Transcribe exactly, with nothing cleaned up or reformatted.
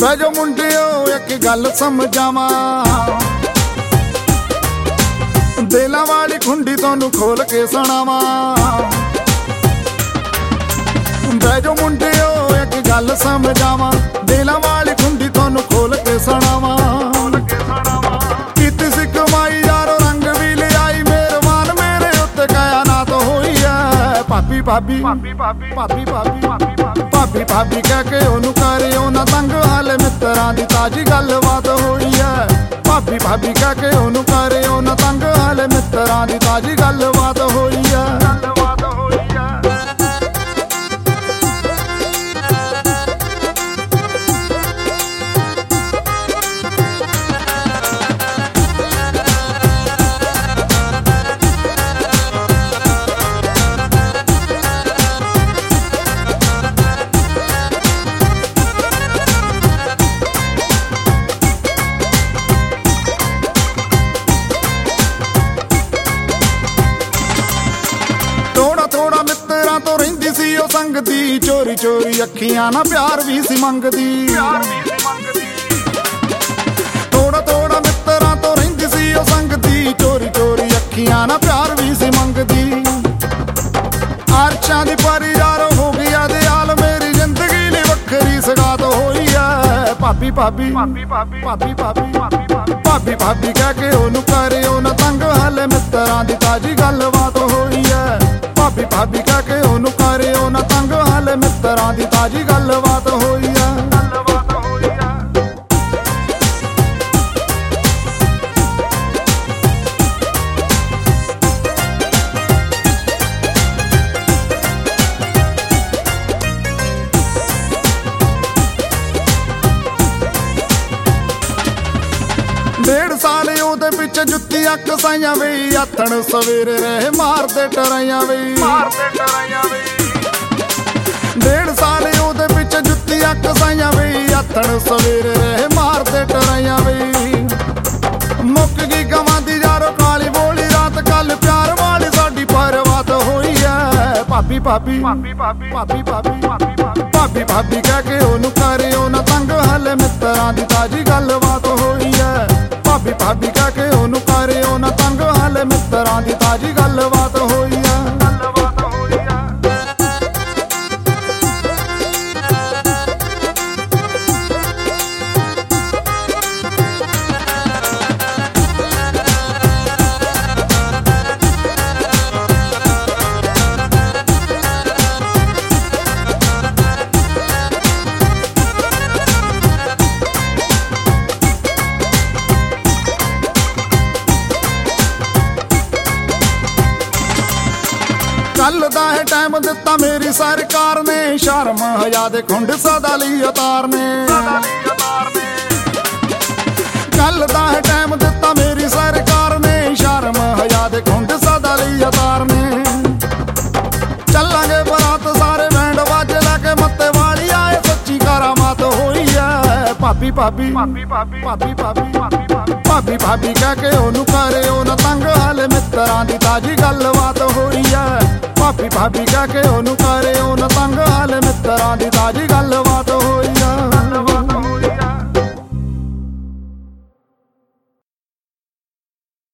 ਬਹਿ ਜਾ ਮੁੰਡਿਓ ਇੱਕ ਗੱਲ ਸਮਝਾਵਾਂ, ਦਿਲਾਂ ਵਾਲੀ ਖੁੰਡੀ ਤੁਹਾਨੂੰ ਖੋਲ ਕੇ ਸੁਣਾਵਾਂ। ਬਹਿ ਜਾ ਮੁੰਡਿਓ ਇੱਕ ਗੱਲ ਸਮਝਾਵਾਂ, ਦਿਲਾਂ ਵਾਲੀ ਖੁੰਡੀ ਤੁਹਾਨੂੰ ਖੋਲ ਕੇ ਸੁਣਾਵਾਂ। ਕੀਤੀ ਸੀ ਕਮਾਈ ਯਾਰੋ ਰੰਗ ਵੀ ਲਿਆਈ, ਮਿਹਰਬਾਨ ਮੇਰੇ ਉੱਤੇ ਕਾਇਨਾਤ ਹੋਈ ਐ। ਭਾਬੀ ਭਾਬੀ ਭਾਬੀ ਭਾਬੀ ਭਾਬੀ ਭਾਬੀ ਭਾਬੀ ਕਹਿ ਕੇ ਉਹਨੂੰ ਕਰਿਓ ਨਾ ਤੰਗ, ਹਾਲੇ ਮਿੱਤਰਾਂ ਦੀ ਤਾਜੀ ਗੱਲਬਾਤ ਹੋਈ ਐ। ਭਾਬੀ ਭਾਬੀ ਕਹਿ ਕੇ ਉਹਨੂੰ ਕਰਿਓ ਨਾ ਤੰਗ, ਹਾਲੇ ਮਿੱਤਰਾਂ ਦੀ ਤਾਜੀ ਗੱਲਬਾਤ ਹੋਈ ਐ। ਗੱਲਬਾਤ ਹੋਈ ਐ। ਥੋੜਾ ਮਿੱਤਰਾਂ ਤੋਂ ਰਹਿੰਦੀ ਸੀ ਉਹ ਸੰਗਦੀ, ਚੋਰੀ ਚੋਰੀ ਅੱਖੀਆਂ ਨਾਲ ਪਿਆਰ ਵੀ ਸੀ ਮੰਗਦੀ। ਥੋੜਾ ਥੋੜਾ ਮਿੱਤਰਾਂ ਤੋਂ ਰਹਿੰਦੀ ਸੀ ਉਹ ਸੰਗਦੀ, ਚੋਰੀ ਚੋਰੀ ਅੱਖੀਆਂ ਨਾਲ ਪਿਆਰ ਵੀ ਸੀ ਮੰਗਦੀ। ਅਰਸ਼ਾਂ ਦੀ ਪਰੀ ਯਾਰੋ ਹੋ ਗਈ ਅਦਿਆਲ, ਮੇਰੀ ਜ਼ਿੰਦਗੀ ਲਈ ਵੱਖਰੀ ਸਗਾਤ ਹੋਈ ਐ। ਭਾਬੀ ਭਾਬੀ ਭਾਬੀ ਭਾਬੀ ਭਾਬੀ ਭਾਬੀ ਭਾਬੀ ਕਹਿ ਕੇ ਉਹਨੂੰ ਕਰਿਓ ਨਾ ਤੰਗ, ਹਾਲੇ ਮਿੱਤਰਾਂ ਦੀ ਤਾਜੀ ਗੱਲਬਾਤ ਹੋਈ ਐ। ਭਾਬੀ ਭਾਬੀ ਕਹਿ ਕੇ ਉਹਨੂੰ ਕਰਿਓ ਨਾ ਤੰਗ, ਹਾਲੇ ਮਿੱਤਰਾਂ ਦੀ ਤਾਜੀ ਗੱਲਬਾਤ ਹੋਈ ਐ। ਗੱਲਬਾਤ ਹੋਈ ਐ। ਡੇਢ ਸਾਲ ਉਹਦੇ ਪਿੱਛੇ ਜੁੱਤੀ ਅੱਖ ਸਾਈਆਂ ਵੇ, ਆਥਣ ਸਵੇਰੇ ਰਹੇ ਮਾਰਦੇ ਟਰਾਈਆਂ ਵੇ। ਡੇਢ ਸਾਲ ਉਹਦੇ ਪਿੱਛੇ ਜੁੱਤੀ ਅੱਖ ਸਾਈਆਂ ਵੇ, ਆਥਣ ਸਵੇਰੇ ਰਹੇ ਮਾਰਦੇ ਟਰਾਈਆਂ ਵੇ। ਮੁੱਕ ਗਈ ਗਵਾਂ ਦੀ ਯਾਰੋ ਕਾਲੀ ਬੋਲੀ ਰਾਤ, ਕੱਲ ਪਿਆਰ ਵਾਲੀ ਸਾਡੀ ਪਰਵਾਤ ਹੋਈ ਐ। ਭਾਬੀ ਭਾਬੀ ਭਾਬੀ ਭਾਬੀ ਭਾਬੀ ਭਾਬੀ ਭਾਬੀ ਕਹਿ ਕੇ ਉਹਨੂੰ ਕਰਿਓ ਨਾ ਤੰਗ, ਹਾਲੇ ਮਿੱਤਰਾਂ ਦੀ ਤਾਜੀ ਗੱਲਬਾਤ ਹੋਈ ਐ। ਭਾਬੀ ਭਾਬੀ ਕਹਿ ਕੇ ਉਹਨੂੰ ਕਰਿਓ ਨਾ ਤੰਗ, ਹਾਲੇ ਮਿੱਤਰਾਂ ਦੀ ਤਾਜੀ ਗੱਲਬਾਤ ਹੋਈ ਐ। ਗੱਲਬਾਤ ਹੋਈ ਐ। ਕੱਲ ਦਾ ਹੈ ਟਾਈਮ ਦਿੱਤਾ ਮੇਰੀ ਸਰਕਾਰ ਨੇ, ਸ਼ਰਮ ਹਯਾ ਦੇ ਖੁੰਡ ਸਦਾ ਲਈ ਉਤਾਰਨੇ। ਕੱਲ ਦਾ ਹੈ ਟਾਈਮ ਦਿੱਤਾ ਮੇਰੀ ਸਰਕਾਰ ਨੇ, ਸ਼ਰਮ ਹਯਾ ਦੇ ਖੁੰਡ ਸਦਾ ਲਈ ਉਤਾਰਨੇ। ਚੱਲਾਂਗੇ ਬਰਾਤ ਸਾਰੇ ਬੈਂਡ ਵੱਜ ਲੈ ਕੇ, ਮੱਤੇ ਵਾਲੀ ਆਏ ਸੱਚੀ ਕਰਾਮਾਤ ਹੋਈ ਐ। ਭਾਬੀ ਭਾਬੀ ਭਾਬੀ ਭਾਬੀ ਭਾਬੀ ਭਾਬੀ ਭਾਬੀ ਕਹਿ ਕੇ ਉਹਨੂੰ ਕਰਿਓ ਨਾ ਤੰਗ, ਹਾਲੇ ਮਿੱਤਰਾਂ ਦੀ ਤਾਜੀ ਗੱਲਬਾਤ ਹੋਈ ਐ। ਭਾਬੀ ਭਾਬੀ ਕਹਿ ਕੇ ਉਹਨੂੰ ਕਰਿਓ ਨਾ ਤੰਗ, ਹਾਲੇ ਮਿੱਤਰਾਂ ਦੀ ਤਾਜੀ ਗੱਲ